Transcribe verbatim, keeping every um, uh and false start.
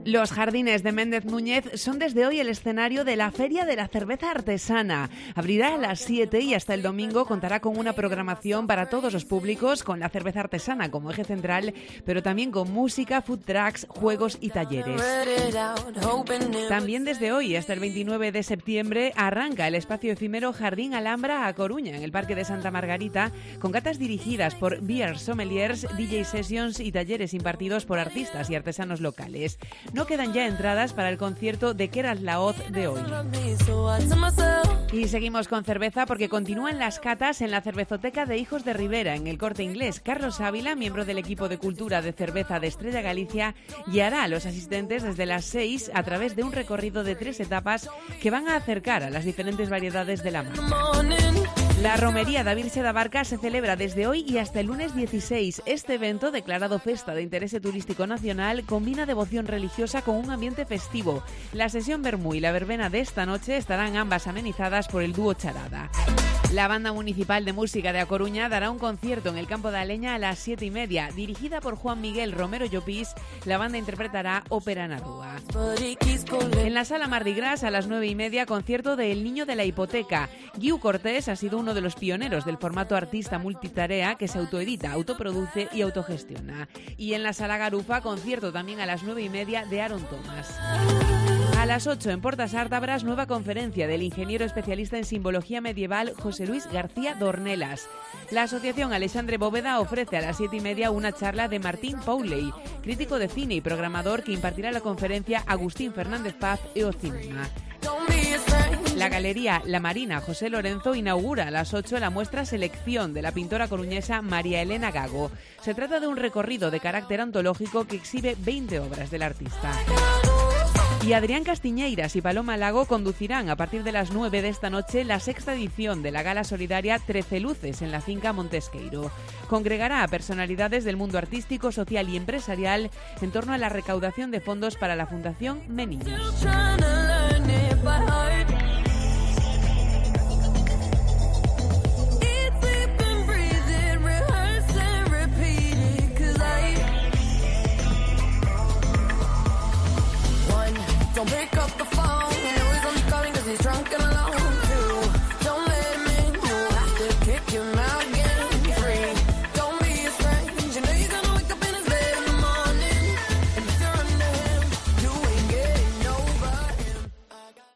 Los Jardines de Méndez Núñez son desde hoy el escenario de la Feria de la Cerveza Artesana. Abrirá a las siete y hasta el domingo contará con una programación para todos los públicos, con la cerveza artesana como eje central, pero también con música, food trucks, juegos y talleres. También desde hoy hasta el veintinueve de septiembre arranca el espacio efímero Jardín Alhambra a Coruña, en el Parque de Santa Margarita, con catas dirigidas por beer sommeliers, D J sessions y talleres impartidos por artistas y artesanos locales. No quedan ya entradas para el concierto de Keras la Hoz de hoy. Y seguimos con cerveza porque continúan las catas en la cervezoteca de Hijos de Rivera, en el Corte Inglés. Carlos Ávila, miembro del equipo de cultura de cerveza de Estrella Galicia, guiará a los asistentes desde las seis a través de un recorrido de tres etapas que van a acercar a las diferentes variedades de la marca. La romería da Virxe da Barca se celebra desde hoy y hasta el lunes dieciséis. Este evento, declarado Festa de Interés Turístico Nacional, combina devoción religiosa con un ambiente festivo. La sesión vermú y la verbena de esta noche estarán ambas amenizadas por el dúo Charada. La Banda Municipal de Música de A Coruña dará un concierto en el Campo de Aleña a las siete y media. Dirigida por Juan Miguel Romero Llopis, la banda interpretará Ópera na Rúa. En la Sala Mardi Gras, a las nueve y media, concierto de El Niño de la Hipoteca. Guiu Cortés ha sido uno de los pioneros del formato artista multitarea que se autoedita, autoproduce y autogestiona. Y en la Sala Garufa, concierto también a las nueve y media de Aaron Thomas. A las ocho, en Portas Ártabras, nueva conferencia del ingeniero especialista en simbología medieval José Luis García Dornelas. La asociación Alexandre Bóveda ofrece a las siete y media una charla de Martín Pauley, crítico de cine y programador, que impartirá la conferencia Agustín Fernández Paz e o Cinema. La Galería La Marina José Lorenzo inaugura a las ocho la muestra Selección de la pintora coruñesa María Elena Gago. Se trata de un recorrido de carácter antológico que exhibe veinte obras del artista. Y Adrián Castiñeiras y Paloma Lago conducirán a partir de las nueve de esta noche la sexta edición de la gala solidaria Trece Luces en la finca Montesqueiro. Congregará a personalidades del mundo artístico, social y empresarial en torno a la recaudación de fondos para la Fundación Meniños.